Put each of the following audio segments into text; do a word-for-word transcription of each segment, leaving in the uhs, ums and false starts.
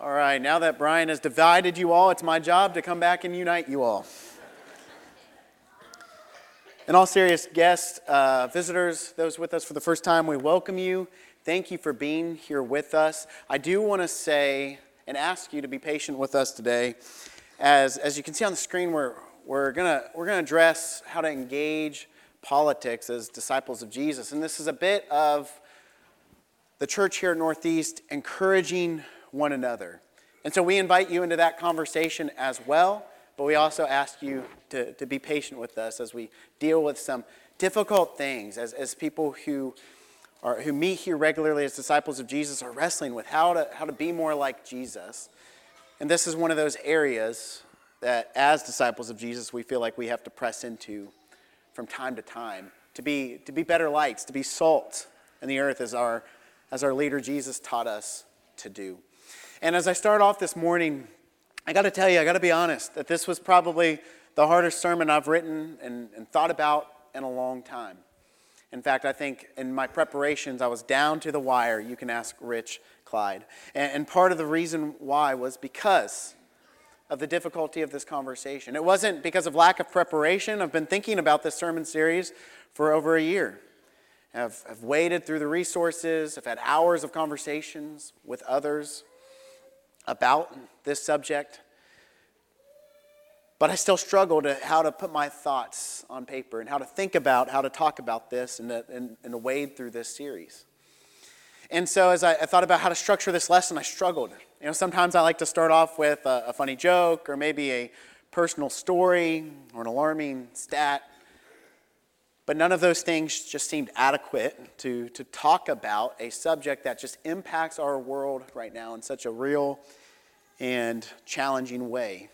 All right, now that Brian has divided you all, it's my job to come back and unite you all. In all serious guests, uh, visitors, those with us for the first time, we welcome you. Thank you for being here with us. I do want to say and ask you to be patient with us today. As as you can see on the screen, we're we're gonna we're gonna address how to engage politics as disciples of Jesus, and this is a bit of the church here at Northeast encouraging one another. And so we invite you into that conversation as well, but we also ask you to, to be patient with us as we deal with some difficult things, as, as people who are who meet here regularly as disciples of Jesus are wrestling with how to how to be more like Jesus. And this is one of those areas that as disciples of Jesus we feel like we have to press into from time to time to be to be better lights, to be salt in the earth as our as our leader Jesus taught us to do. And as I start off this morning, I got to tell you, I got to be honest, that this was probably the hardest sermon I've written and, and thought about in a long time. In fact, I think in my preparations, I was down to the wire. You can ask Rich Clyde. And, and part of the reason why was because of the difficulty of this conversation. It wasn't because of lack of preparation. I've been thinking about this sermon series for over a year. I've, I've waded through the resources. I've had hours of conversations with others about this subject. But I still struggle to how to put my thoughts on paper and how to think about how to talk about this and to, and, and to wade through this series. And so as I, I thought about how to structure this lesson, I struggled. You know, sometimes I like to start off with a, a funny joke or maybe a personal story or an alarming stat. But none of those things just seemed adequate to, to talk about a subject that just impacts our world right now in such a real and challenging way.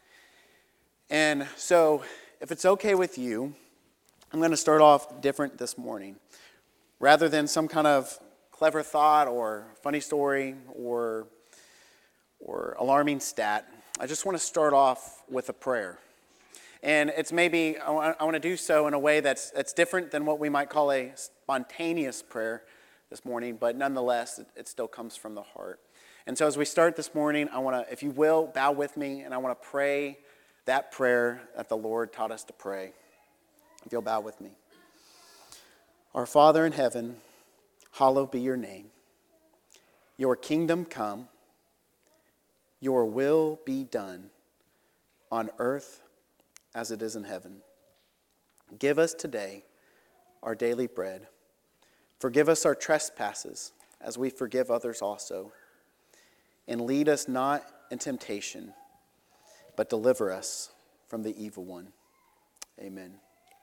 And so, if it's okay with you, I'm going to start off different this morning. Rather than some kind of clever thought or funny story or, or alarming stat, I just want to start off with a prayer. And it's maybe, I want to do so in a way that's that's different than what we might call a spontaneous prayer this morning, but nonetheless, it, it still comes from the heart. And so as we start this morning, I want to, if you will, bow with me, and I want to pray that prayer that the Lord taught us to pray. If you'll bow with me. Our Father in heaven, hallowed be your name. Your kingdom come, your will be done on earth as it is in heaven. Give us today our daily bread. Forgive us our trespasses, as we forgive others also. And lead us not in temptation, but deliver us from the evil one. Amen.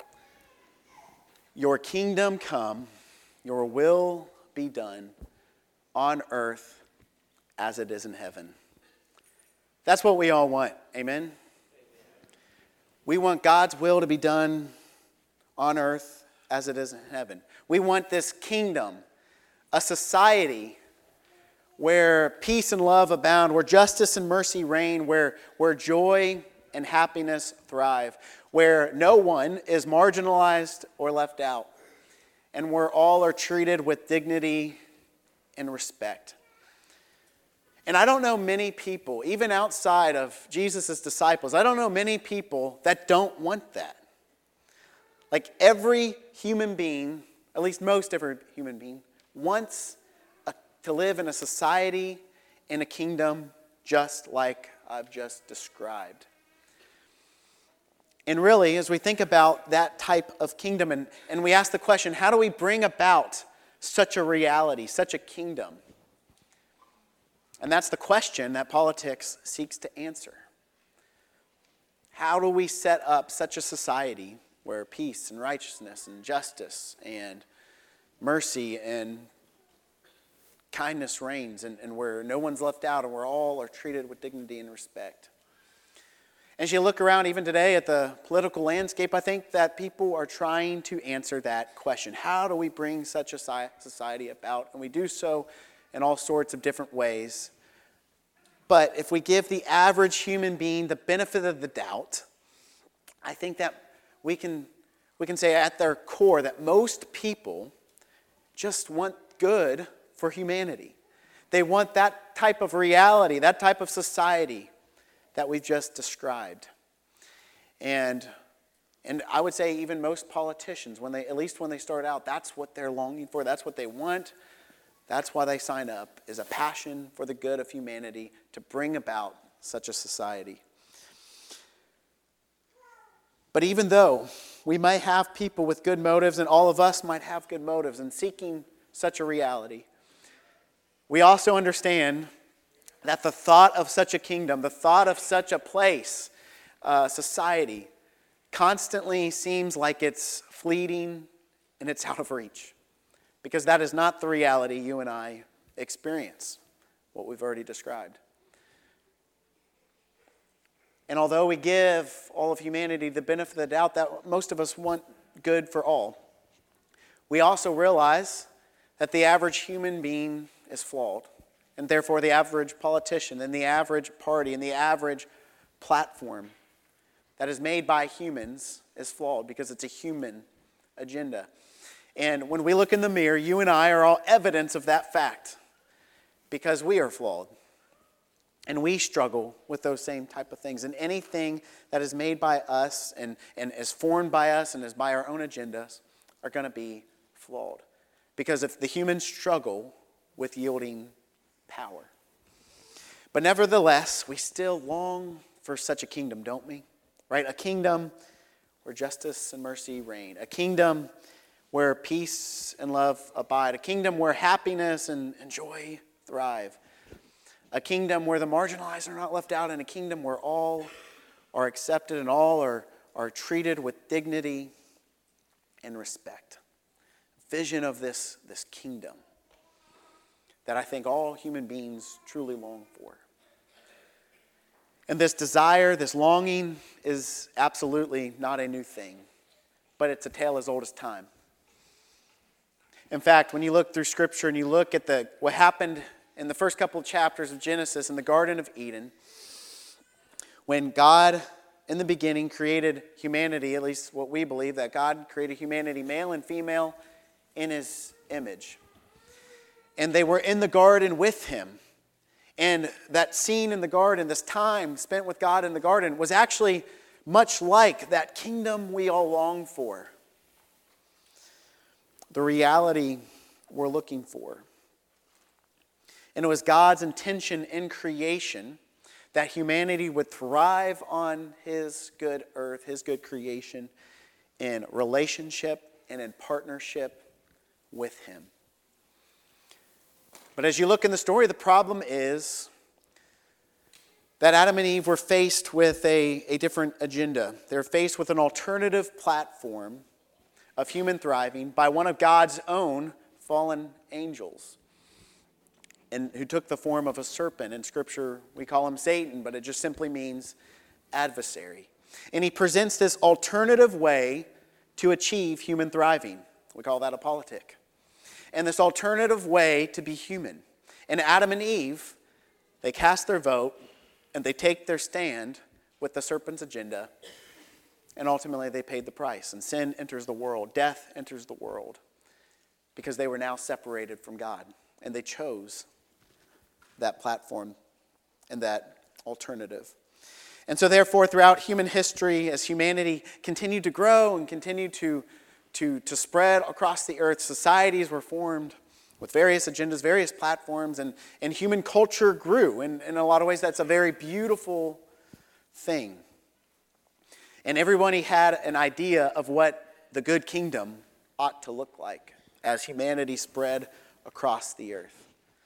Your kingdom come, your will be done on earth as it is in heaven. That's what we all want. Amen. We want God's will to be done on earth as it is in heaven. We want this kingdom, a society where peace and love abound, where justice and mercy reign, where, where joy and happiness thrive, where no one is marginalized or left out, and where all are treated with dignity and respect. And I don't know many people, even outside of Jesus' disciples, I don't know many people that don't want that. Like every human being, at least most every human being, wants a, to live in a society, in a kingdom, just like I've just described. And really, as we think about that type of kingdom, and, and we ask the question, how do we bring about such a reality, such a kingdom? And that's the question that politics seeks to answer. How do we set up such a society where peace and righteousness and justice and mercy and kindness reigns, and, and where no one's left out and where all are treated with dignity and respect? As you look around even today at the political landscape, I think that people are trying to answer that question. How do we bring such a society about? And we do so in all sorts of different ways. But if we give the average human being the benefit of the doubt, I think that we can we can say at their core that most people just want good for humanity. They want that type of reality, that type of society that we've just described. And, and I would say even most politicians, when they, at least when they start out, that's what they're longing for, that's what they want. That's why they sign up, is a passion for the good of humanity to bring about such a society. But even though we might have people with good motives, and all of us might have good motives in seeking such a reality, we also understand that the thought of such a kingdom, the thought of such a place, uh, society, constantly seems like it's fleeting and it's out of reach. Because that is not the reality you and I experience, what we've already described. And although we give all of humanity the benefit of the doubt that most of us want good for all, we also realize that the average human being is flawed. And therefore the average politician and the average party and the average platform that is made by humans is flawed because it's a human agenda. And when we look in the mirror, you and I are all evidence of that fact because we are flawed. And we struggle with those same type of things. And anything that is made by us and, and is formed by us and is by our own agendas are going to be flawed. Because if the humans struggle with yielding power. But nevertheless, we still long for such a kingdom, don't we? Right? A kingdom where justice and mercy reign. A kingdom where peace and love abide. A kingdom where happiness and, and joy thrive. A kingdom where the marginalized are not left out. And a kingdom where all are accepted and all are, are treated with dignity and respect. Vision of this, this kingdom that I think all human beings truly long for. And this desire, this longing is absolutely not a new thing, but it's a tale as old as time. In fact, when you look through Scripture and you look at the what happened in the first couple of chapters of Genesis in the Garden of Eden, when God, in the beginning, created humanity, at least what we believe, that God created humanity, male and female, in His image. And they were in the garden with Him. And that scene in the garden, this time spent with God in the garden, was actually much like that kingdom we all long for. The reality we're looking for. And it was God's intention in creation that humanity would thrive on His good earth, His good creation, in relationship and in partnership with Him. But as you look in the story, the problem is that Adam and Eve were faced with a, a different agenda. They're faced with an alternative platform of human thriving by one of God's own fallen angels, and who took the form of a serpent. In Scripture, we call him Satan, but it just simply means adversary. And he presents this alternative way to achieve human thriving. We call that a politic. And this alternative way to be human. And Adam and Eve, they cast their vote, and they take their stand with the serpent's agenda, and ultimately they paid the price. And sin enters the world. Death enters the world. Because they were now separated from God. And they chose that platform and that alternative. And so therefore, throughout human history, as humanity continued to grow and continued to, to, to spread across the earth, societies were formed with various agendas, various platforms, and, and human culture grew. And in a lot of ways, that's a very beautiful thing. And everybody had an idea of what the good kingdom ought to look like as humanity spread across the earth.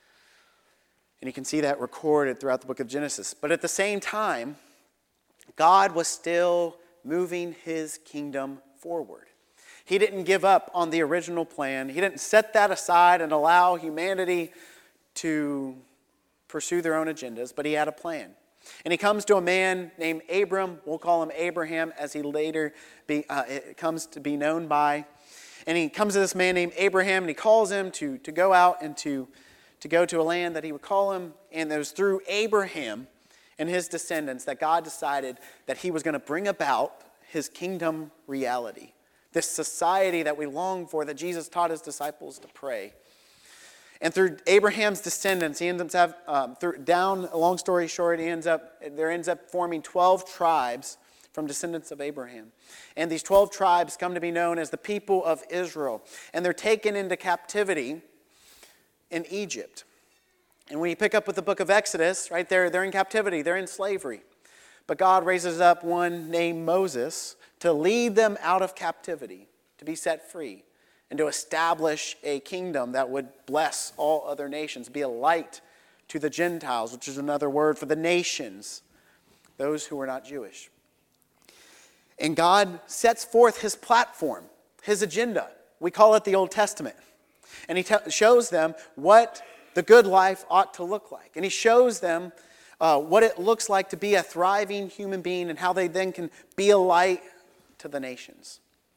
And you can see that recorded throughout the book of Genesis. But at the same time, God was still moving His kingdom forward. He didn't give up on the original plan. He didn't set that aside and allow humanity to pursue their own agendas, but He had a plan. And He comes to a man named Abram. We'll call him Abraham, as he later be, uh, it comes to be known by. And he comes to this man named Abraham, and he calls him to, to go out and to, to go to a land that he would call him. And it was through Abraham and his descendants that God decided that He was going to bring about His kingdom reality. This society that we long for, that Jesus taught His disciples to pray. And through Abraham's descendants, he ends up, um, through, down, a long story short, he ends up, there ends up forming twelve tribes from descendants of Abraham. And these twelve tribes come to be known as the people of Israel. And they're taken into captivity in Egypt. And when you pick up with the book of Exodus, right there, they're in captivity, they're in slavery. But God raises up one named Moses to lead them out of captivity, to be set free, and to establish a kingdom that would bless all other nations, be a light to the Gentiles, which is another word for the nations, those who were not Jewish. And God sets forth his platform, his agenda. We call it the Old Testament. And he te- shows them what the good life ought to look like. And he shows them uh, what it looks like to be a thriving human being and how they then can be a light to the nations.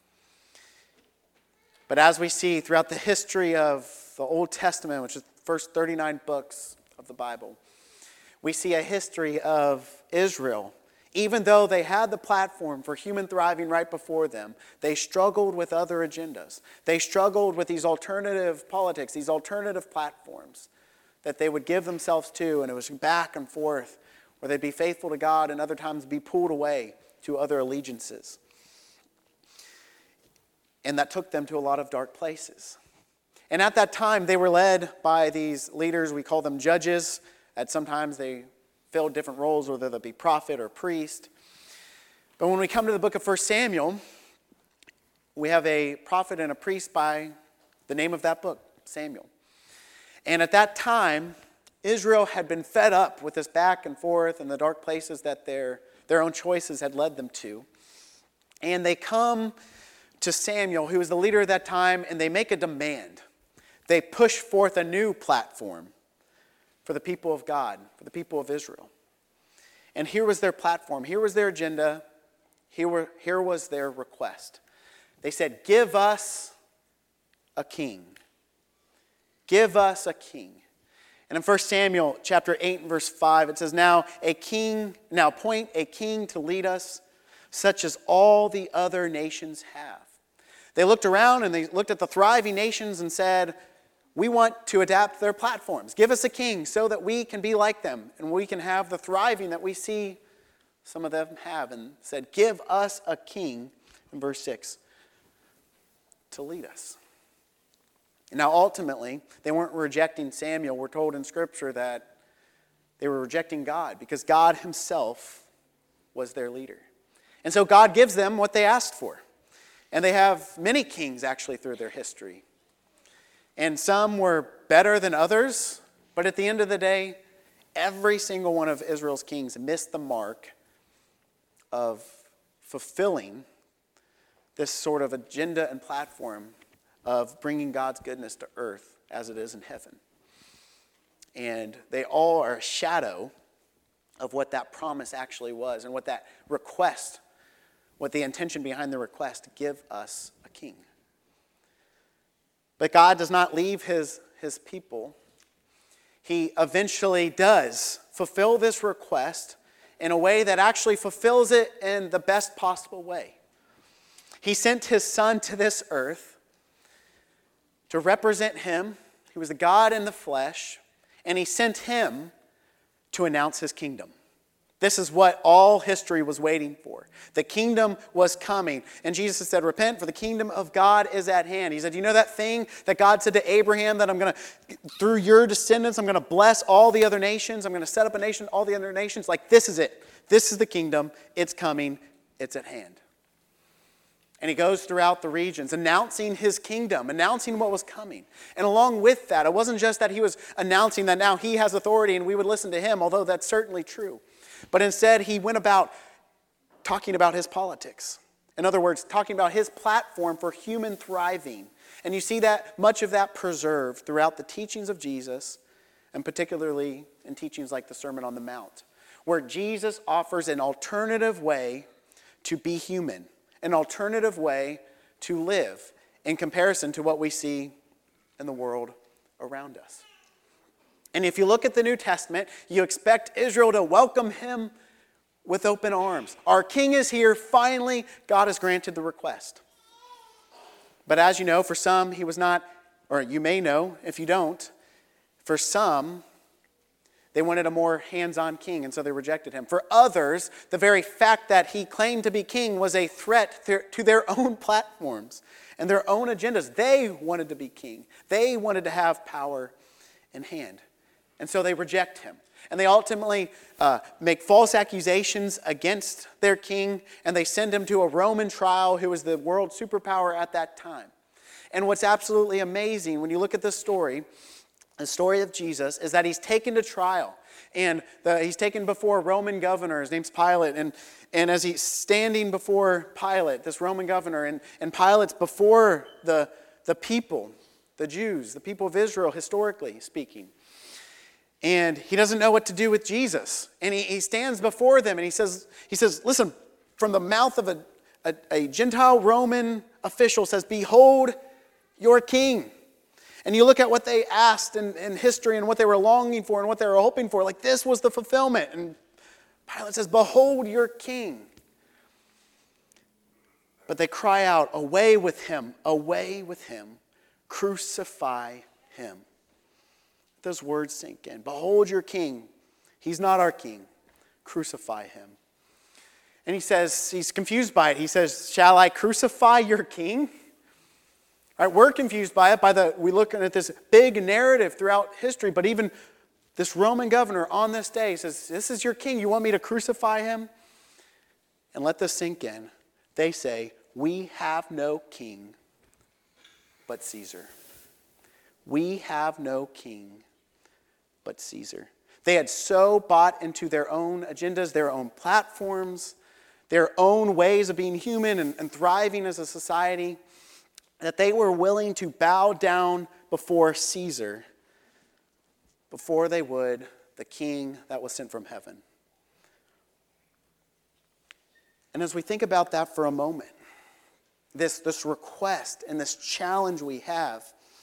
But as we see throughout the history of the Old Testament, which is the first thirty-nine books of the Bible, we see a history of Israel. Even though they had the platform for human thriving right before them, they struggled with other agendas. They struggled with these alternative politics, these alternative platforms that they would give themselves to, and it was back and forth, where they'd be faithful to God and other times be pulled away to other allegiances. And that took them to a lot of dark places. And at that time, they were led by these leaders, we call them judges, and sometimes they filled different roles, whether that be prophet or priest. But when we come to the book of First Samuel, we have a prophet and a priest by the name of that book, Samuel. And at that time, Israel had been fed up with this back and forth and the dark places that their, their own choices had led them to. And they come to Samuel, who was the leader at that time, and they make a demand. They push forth a new platform for the people of God, for the people of Israel. And here was their platform. Here was their agenda. Here, were, here was their request. They said, give us a king. Give us a king. And in First Samuel chapter eight and verse five, it says, Now a king, now appoint a king to lead us, such as all the other nations have. They looked around and they looked at the thriving nations and said, we want to adapt their platforms. Give us a king so that we can be like them and we can have the thriving that we see some of them have. And said, give us a king, in verse six, to lead us. And now ultimately, they weren't rejecting Samuel. We're told in Scripture that they were rejecting God because God himself was their leader. And so God gives them what they asked for. And they have many kings actually through their history. And some were better than others, but at the end of the day, every single one of Israel's kings missed the mark of fulfilling this sort of agenda and platform of bringing God's goodness to earth as it is in heaven. And they all are a shadow of what that promise actually was and what that request, what the intention behind the request, to give us a king. But God does not leave his, his people. He eventually does fulfill this request in a way that actually fulfills it in the best possible way. He sent his son to this earth to represent him. He was the God in the flesh, and he sent him to announce his kingdom. This is what all history was waiting for. The kingdom was coming. And Jesus said, repent, for the kingdom of God is at hand. He said, you know that thing that God said to Abraham, that I'm going to, through your descendants, I'm going to bless all the other nations. I'm going to set up a nation, all the other nations. Like, this is it. This is the kingdom. It's coming. It's at hand. And he goes throughout the regions, announcing his kingdom, announcing what was coming. And along with that, it wasn't just that he was announcing that now he has authority and we would listen to him, although that's certainly true. But instead, he went about talking about his politics. In other words, talking about his platform for human thriving. And you see that much of that preserved throughout the teachings of Jesus, and particularly in teachings like the Sermon on the Mount, where Jesus offers an alternative way to be human, an alternative way to live in comparison to what we see in the world around us. And if you look at the New Testament, you expect Israel to welcome him with open arms. Our king is here. Finally, God has granted the request. But as you know, for some, he was not, or you may know, if you don't, For some, they wanted a more hands-on king, and so they rejected him. For others, the very fact that he claimed to be king was a threat to their own platforms and their own agendas. They wanted to be king. They wanted to have power in hand. And so they reject him. And they ultimately uh, make false accusations against their king, and they send him to a Roman trial, who was the world superpower at that time. And what's absolutely amazing when you look at this story, the story of Jesus, is that he's taken to trial. And the, he's taken before a Roman governor. His name's Pilate. And, and as he's standing before Pilate, this Roman governor, and, and Pilate's before the, the people, the Jews, the people of Israel, historically speaking. And he doesn't know what to do with Jesus. And he, he stands before them and he says, he says, listen, from the mouth of a, a, a Gentile Roman official says, behold your king. And you look at what they asked in, in history and what they were longing for and what they were hoping for. Like, this was the fulfillment. And Pilate says, behold your king. But they cry out, away with him, away with him, crucify him. Those words sink in. Behold your king. He's not our king. Crucify him. And he says, he's confused by it. He says, shall I crucify your king? All right, we're confused by it. By the we look at this big narrative throughout history, but even this Roman governor on this day says, this is your king. You want me to crucify him? And let this sink in. They say, we have no king but Caesar. We have no king but Caesar. They had so bought into their own agendas, their own platforms, their own ways of being human and, and thriving as a society, that they were willing to bow down before Caesar before they would the king that was sent from heaven. And as we think about that for a moment, this, this request and this challenge we have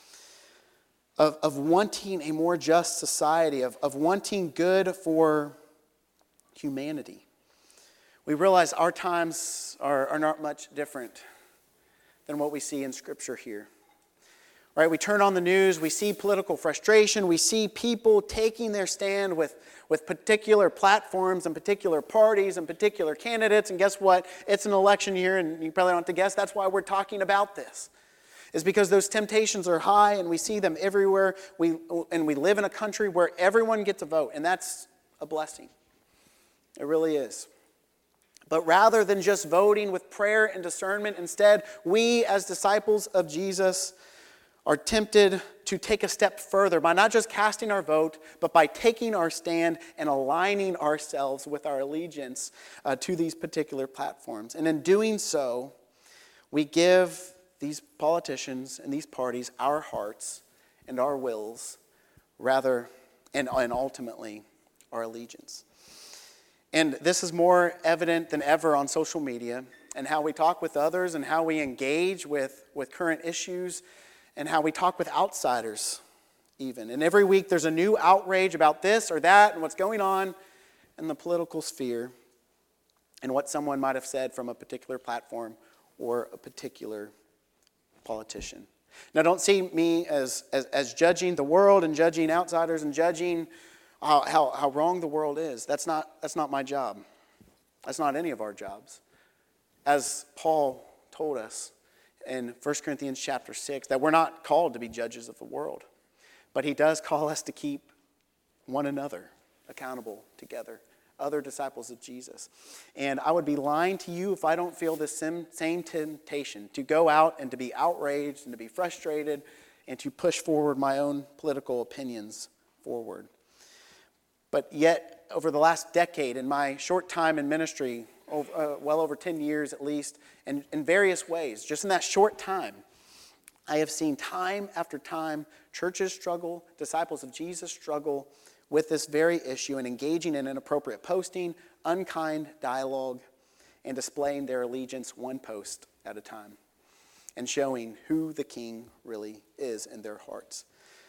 Of, of wanting a more just society, of, of wanting good for humanity. We realize our times are, are not much different than what we see in Scripture here. Right? We turn on the news, we see political frustration, we see people taking their stand with, with particular platforms and particular parties and particular candidates, and guess what? It's an election year, and you probably don't have to guess, that's why we're talking about this. Is because those temptations are high and we see them everywhere. We and we live in a country where everyone gets a vote, and that's a blessing. It really is. But rather than just voting with prayer and discernment, instead, we as disciples of Jesus are tempted to take a step further by not just casting our vote, but by taking our stand and aligning ourselves with our allegiance uh, to these particular platforms. And in doing so, we give these politicians and these parties our hearts and our wills, rather, and, and ultimately our allegiance. And this is more evident than ever on social media, and how we talk with others, and how we engage with, with current issues, and how we talk with outsiders even. And every week there's a new outrage about this or that and what's going on in the political sphere and what someone might have said from a particular platform or a particular politician. Now, don't see me as, as, as judging the world and judging outsiders and judging how, how, how wrong the world is. That's not, that's not my job. That's not any of our jobs. As Paul told us in First Corinthians chapter six, that we're not called to be judges of the world, but he does call us to keep one another accountable together, other disciples of Jesus. And I would be lying to you if I don't feel this same, same temptation to go out and to be outraged and to be frustrated and to push forward my own political opinions forward. But yet, over the last decade, in my short time in ministry, over, uh, well over ten years at least, and in various ways, just in that short time, I have seen time after time churches struggle, disciples of Jesus struggle with this very issue and engaging in inappropriate posting, unkind dialogue, and displaying their allegiance one post at a time, and showing who the king really is in their hearts.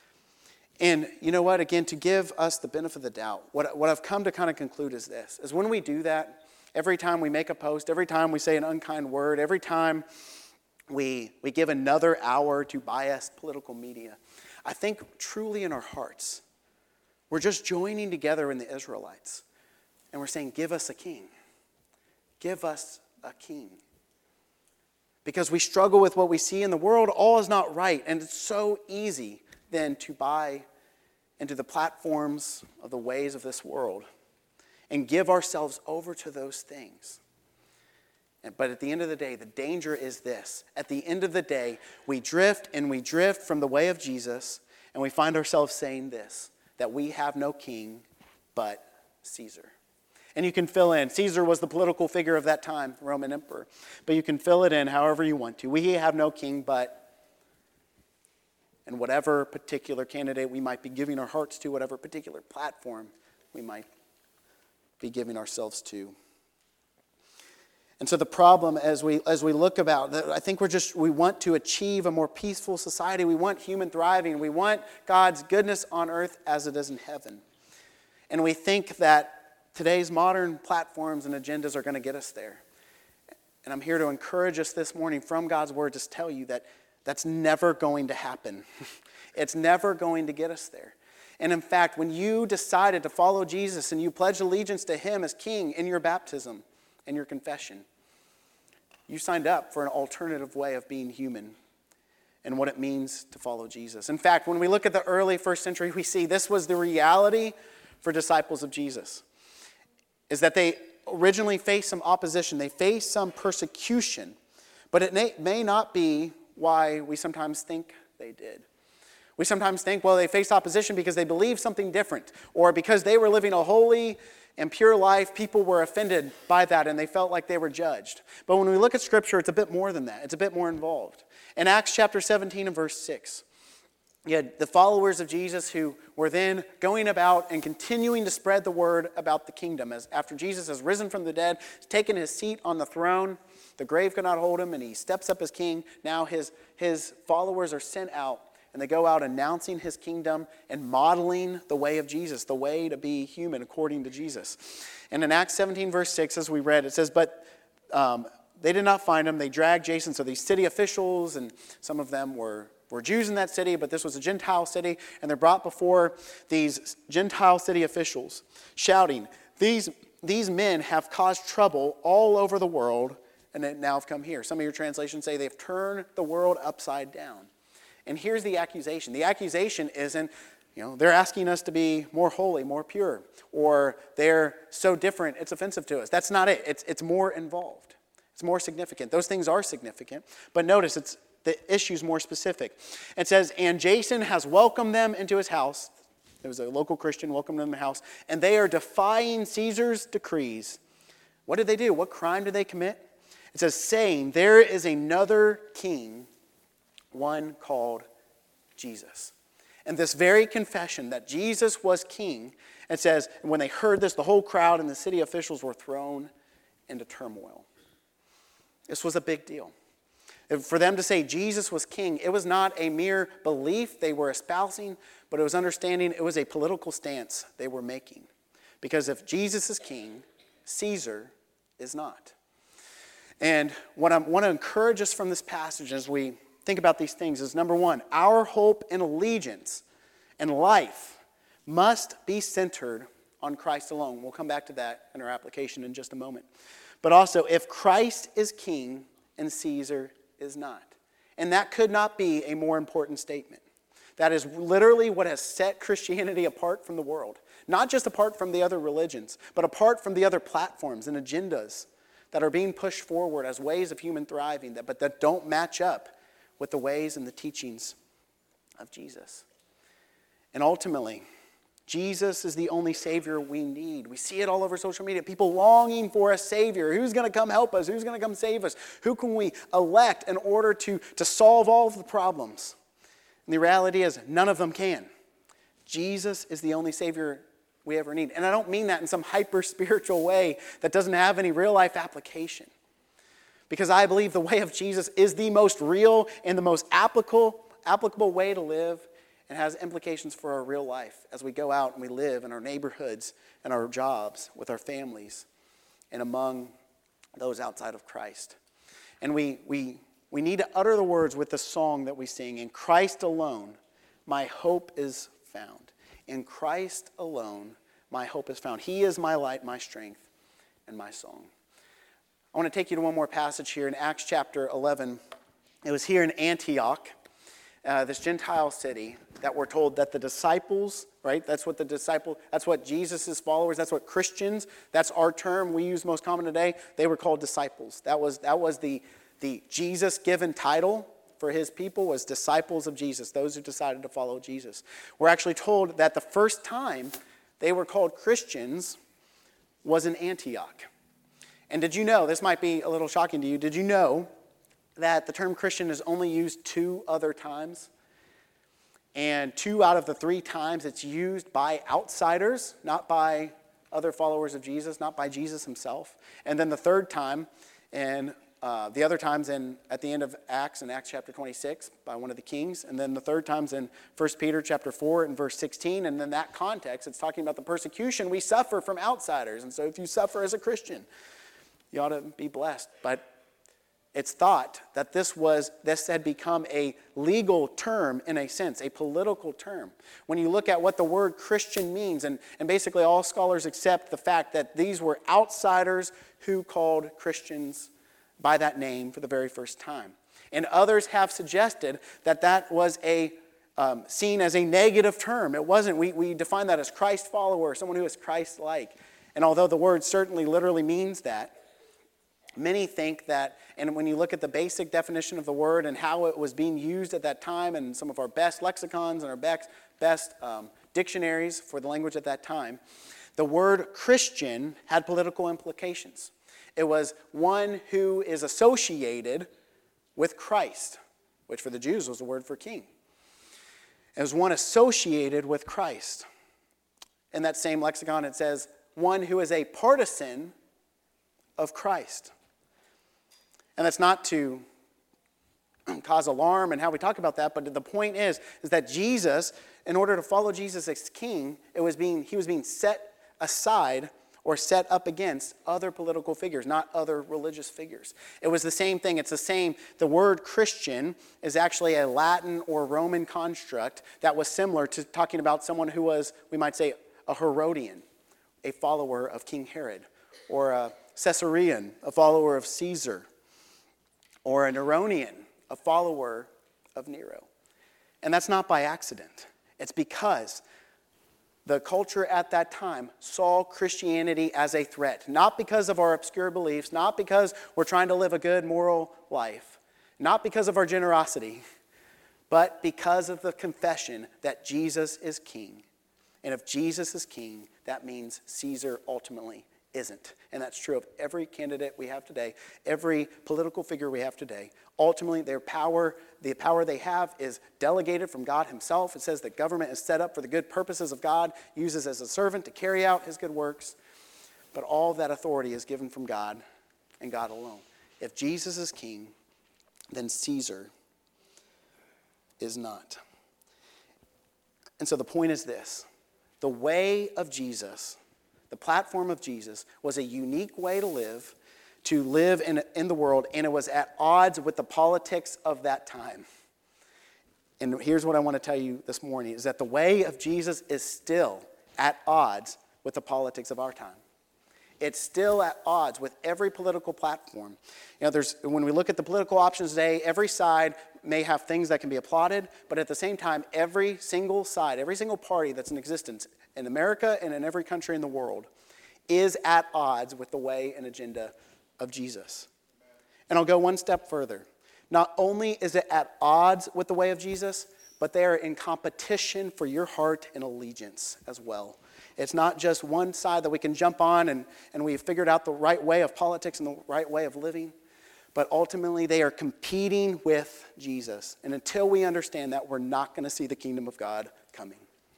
And you know what? Again, to give us the benefit of the doubt, what, what I've come to kind of conclude is this, is when we do that, every time we make a post, every time we say an unkind word, every time we, we give another hour to biased political media, I think truly in our hearts, we're just joining together in the Israelites. And we're saying, give us a king. Give us a king. Because we struggle with what we see in the world, all is not right. And it's so easy then to buy into the platforms of the ways of this world and give ourselves over to those things. But at the end of the day, the danger is this. At the end of the day, we drift and we drift from the way of Jesus, and we find ourselves saying this, that we have no king but Caesar. And you can fill in. Caesar was the political figure of that time, the Roman emperor. But you can fill it in however you want to. We have no king but, and whatever particular candidate we might be giving our hearts to, whatever particular platform we might be giving ourselves to. And so the problem as we as we look about, I think we're just, we want to achieve a more peaceful society. We want human thriving. We want God's goodness on earth as it is in heaven. And we think that today's modern platforms and agendas are going to get us there. And I'm here to encourage us this morning from God's word to tell you that that's never going to happen. It's never going to get us there. And in fact, when you decided to follow Jesus and you pledged allegiance to him as king in your baptism and your confession, you signed up for an alternative way of being human and what it means to follow Jesus. In fact, when we look at the early first century, we see this was the reality for disciples of Jesus. Is that they originally faced some opposition. They faced some persecution. But it may, may not be why we sometimes think they did. We sometimes think, well, they faced opposition because they believed something different. Or because they were living a holy and pure life, people were offended by that and they felt like they were judged. But when we look at Scripture, it's a bit more than that. It's a bit more involved. In Acts chapter seventeen and verse six, you had the followers of Jesus who were then going about and continuing to spread the word about the kingdom. As after Jesus has risen from the dead, taken his seat on the throne, the grave could not hold him, and he steps up as king. Now his, his followers are sent out, and they go out announcing his kingdom and modeling the way of Jesus, the way to be human according to Jesus. And in Acts seventeen, verse six, as we read, it says, but um, they did not find him. They dragged Jason. So these city officials, and some of them were were Jews in that city, but this was a Gentile city, and they're brought before these Gentile city officials, shouting, these, these men have caused trouble all over the world, and they now have come here. Some of your translations say they've turned the world upside down. And here's the accusation. The accusation isn't, you know, they're asking us to be more holy, more pure, or they're so different, it's offensive to us. That's not it. It's, it's more involved. It's more significant. Those things are significant, but notice it's the issue's more specific. It says, and Jason has welcomed them into his house. There was a local Christian welcomed them in the house. And they are defying Caesar's decrees. What did they do? What crime did they commit? It says, saying, there is another king, one called Jesus. And this very confession that Jesus was king, it says, and when they heard this, the whole crowd and the city officials were thrown into turmoil. This was a big deal. For them to say Jesus was king, it was not a mere belief they were espousing, but it was understanding it was a political stance they were making. Because if Jesus is king, Caesar is not. And what I want to encourage us from this passage as we think about these things is, number one, our hope and allegiance and life must be centered on Christ alone. We'll come back to that in our application in just a moment. But also, if Christ is king and Caesar is not. And that could not be a more important statement. That is literally what has set Christianity apart from the world. Not just apart from the other religions, but apart from the other platforms and agendas that are being pushed forward as ways of human thriving, that, but that don't match up with the ways and the teachings of Jesus. And ultimately, Jesus is the only Savior we need. We see it all over social media. People longing for a Savior. Who's going to come help us? Who's going to come save us? Who can we elect in order to, to solve all of the problems? And the reality is, none of them can. Jesus is the only Savior we ever need. And I don't mean that in some hyper-spiritual way that doesn't have any real-life application. Because I believe the way of Jesus is the most real and the most applicable, applicable way to live, and has implications for our real life as we go out and we live in our neighborhoods and our jobs with our families and among those outside of Christ. And we we we need to utter the words with the song that we sing, in Christ alone my hope is found. In Christ alone, my hope is found. He is my light, my strength, and my song. I want to take you to one more passage here in Acts chapter eleven. It was here in Antioch, uh, this Gentile city, that we're told that the disciples, right? That's what the disciple, that's what Jesus' followers, that's what Christians, that's our term we use most common today. They were called disciples. That was that was the, the Jesus-given title for his people, was disciples of Jesus, those who decided to follow Jesus. We're actually told that the first time they were called Christians was in Antioch. And did you know, this might be a little shocking to you, did you know that the term Christian is only used two other times? And two out of the three times it's used by outsiders, not by other followers of Jesus, not by Jesus himself. And then the third time, and uh, the other times in at the end of Acts, in Acts chapter twenty-six, by one of the kings. And then the third time's in First Peter chapter four and verse sixteen. And in that context, it's talking about the persecution we suffer from outsiders. And so if you suffer as a Christian, you ought to be blessed. But it's thought that this was this had become a legal term in a sense, a political term. When you look at what the word Christian means, and, and basically all scholars accept the fact that these were outsiders who called Christians by that name for the very first time. And others have suggested that that was a um, seen as a negative term. It wasn't. We, we define that as Christ follower, someone who is Christ-like. And although the word certainly literally means that, many think that, and when you look at the basic definition of the word and how it was being used at that time, and some of our best lexicons and our best, best um, dictionaries for the language at that time, the word Christian had political implications. It was one who is associated with Christ, which for the Jews was the word for king. It was one associated with Christ. In that same lexicon, it says one who is a partisan of Christ. And that's not to cause alarm and how we talk about that, but the point is, is that Jesus, in order to follow Jesus as king, it was being he was being set aside or set up against other political figures, not other religious figures. It was the same thing. It's the same. The word Christian is actually a Latin or Roman construct that was similar to talking about someone who was, we might say, a Herodian, a follower of King Herod, or a Caesarean, a follower of Caesar, or a Neronian, a follower of Nero. And that's not by accident. It's because the culture at that time saw Christianity as a threat, not because of our obscure beliefs, not because we're trying to live a good moral life, not because of our generosity, but because of the confession that Jesus is king. And if Jesus is king, that means Caesar ultimately isn't. And that's true of every candidate we have today, every political figure we have today. Ultimately, their power, the power they have is delegated from God himself. It says that government is set up for the good purposes of God, uses as a servant to carry out his good works. But all of that authority is given from God and God alone. If Jesus is king, then Caesar is not. And so the point is this. The way of Jesus, the platform of Jesus, was a unique way to live, to live in, in the world, and it was at odds with the politics of that time. And here's what I want to tell you this morning, is that the way of Jesus is still at odds with the politics of our time. It's still at odds with every political platform. You know, there's when we look at the political options today, every side may have things that can be applauded, but at the same time, every single side, every single party that's in existence in America and in every country in the world is at odds with the way and agenda of Jesus. And I'll go one step further. Not only is it at odds with the way of Jesus, but they are in competition for your heart and allegiance as well. It's not just one side that we can jump on and, and we've figured out the right way of politics and the right way of living, but ultimately they are competing with Jesus. And until we understand that, we're not going to see the kingdom of God coming.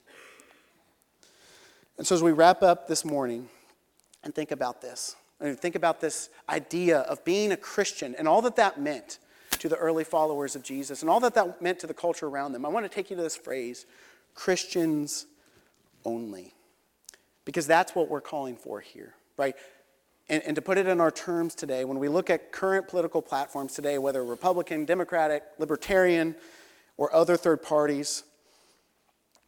And so as we wrap up this morning and think about this, and think about this idea of being a Christian and all that that meant to the early followers of Jesus and all that that meant to the culture around them, I want to take you to this phrase, Christians only. Because that's what we're calling for here, right? And, and to put it in our terms today, when we look at current political platforms today, whether Republican, Democratic, Libertarian, or other third parties,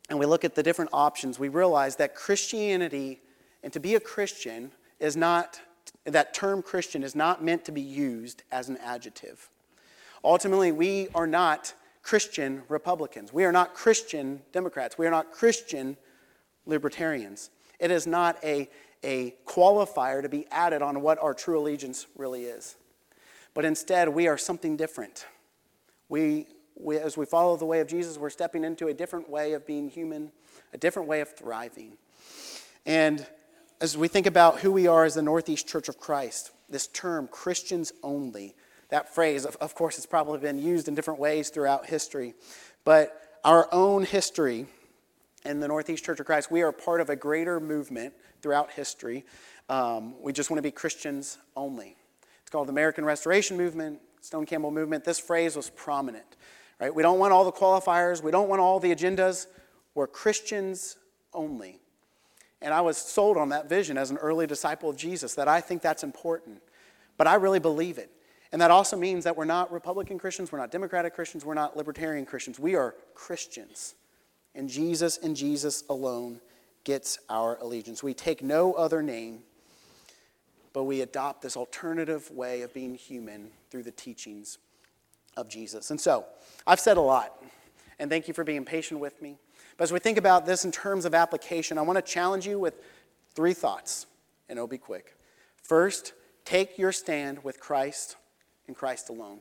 and we look at the different options, we realize that Christianity, and to be a Christian, is not, that term Christian is not meant to be used as an adjective. Ultimately, we are not Christian Republicans. We are not Christian Democrats. We are not Christian Libertarians. It is not a, a qualifier to be added on what our true allegiance really is. But instead, we are something different. We, we, as we follow the way of Jesus, we're stepping into a different way of being human, a different way of thriving. And as we think about who we are as the Northeast Church of Christ, this term, Christians only, that phrase, of, of course, it's probably been used in different ways throughout history. But our own history in the Northeast Church of Christ, we are part of a greater movement throughout history. Um, we just want to be Christians only. It's called the American Restoration Movement, Stone Campbell Movement. This phrase was prominent, right? We don't want all the qualifiers. We don't want all the agendas. We're Christians only. And I was sold on that vision as an early disciple of Jesus, that I think that's important. But I really believe it. And that also means that we're not Republican Christians, we're not Democratic Christians, we're not Libertarian Christians. We are Christians. And Jesus and Jesus alone gets our allegiance. We take no other name, but we adopt this alternative way of being human through the teachings of Jesus. And so, I've said a lot, and thank you for being patient with me. But as we think about this in terms of application, I want to challenge you with three thoughts, and it'll be quick. First, take your stand with Christ and Christ alone.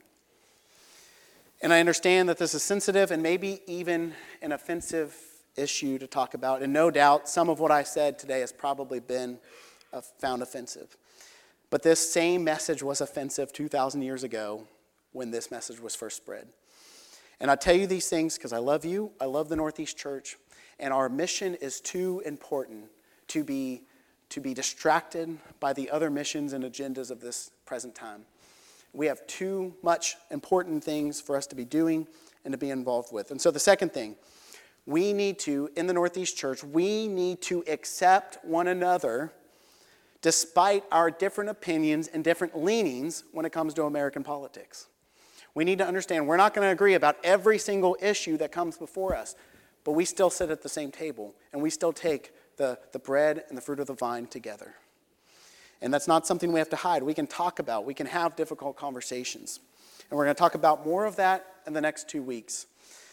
And I understand that this is sensitive and maybe even an offensive issue to talk about. And no doubt, some of what I said today has probably been uh, found offensive. But this same message was offensive two thousand years ago when this message was first spread. And I tell you these things because I love you, I love the Northeast Church, and our mission is too important to be, to be distracted by the other missions and agendas of this present time. We have too much important things for us to be doing and to be involved with. And so the second thing, we need to, in the Northeast Church, we need to accept one another despite our different opinions and different leanings when it comes to American politics. We need to understand we're not going to agree about every single issue that comes before us, but we still sit at the same table, and we still take the, the bread and the fruit of the vine together. And that's not something we have to hide. We can talk about. We can have difficult conversations. And we're going to talk about more of that in the next two weeks.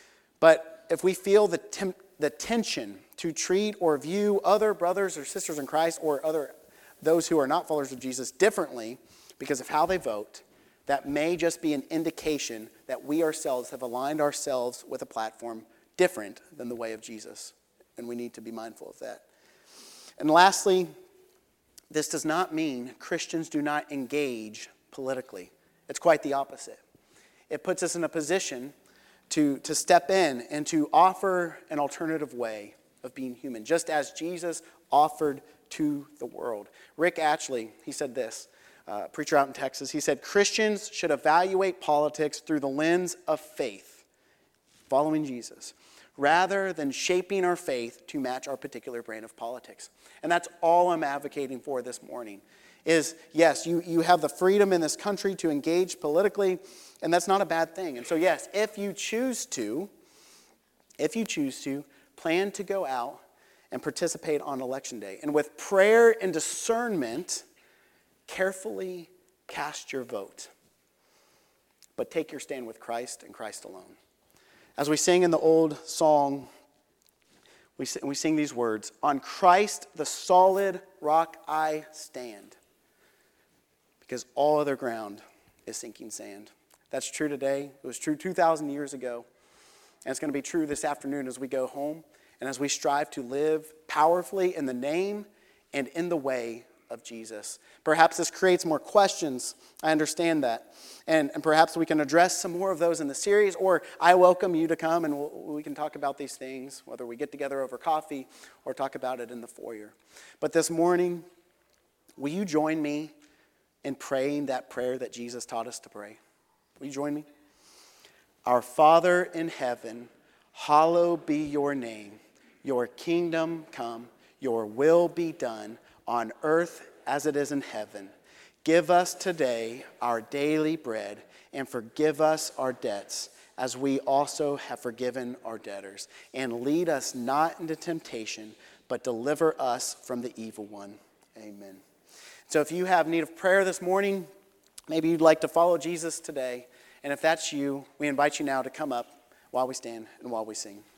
But if we feel the, temp- the tension to treat or view other brothers or sisters in Christ or other those who are not followers of Jesus differently because of how they vote, that may just be an indication that we ourselves have aligned ourselves with a platform different than the way of Jesus. And we need to be mindful of that. And lastly, this does not mean Christians do not engage politically. It's quite the opposite. It puts us in a position to, to step in and to offer an alternative way of being human, just as Jesus offered to the world. Rick Ashley, he said this, uh, preacher out in Texas, he said, Christians should evaluate politics through the lens of faith, following Jesus, rather than shaping our faith to match our particular brand of politics. And that's all I'm advocating for this morning, is yes, you, you have the freedom in this country to engage politically, and that's not a bad thing. And so yes, if you choose to, if you choose to, plan to go out and participate on Election Day. And with prayer and discernment, carefully cast your vote. But take your stand with Christ and Christ alone. As we sing in the old song, we sing, we sing these words, on Christ the solid rock I stand, because all other ground is sinking sand. That's true today. It was true two thousand years ago. And it's going to be true this afternoon as we go home and as we strive to live powerfully in the name and in the way of Jesus. Perhaps this creates more questions. I understand that. And, and perhaps we can address some more of those in the series, or I welcome you to come and we'll, we can talk about these things, whether we get together over coffee or talk about it in the foyer. But this morning, will you join me in praying that prayer that Jesus taught us to pray? Will you join me? Our Father in heaven, hallowed be your name. Your kingdom come, your will be done on earth as it is in heaven. Give us today our daily bread, and forgive us our debts as we also have forgiven our debtors. And lead us not into temptation, but deliver us from the evil one. Amen. So if you have need of prayer this morning, maybe you'd like to follow Jesus today, and if that's you, we invite you now to come up while we stand and while we sing.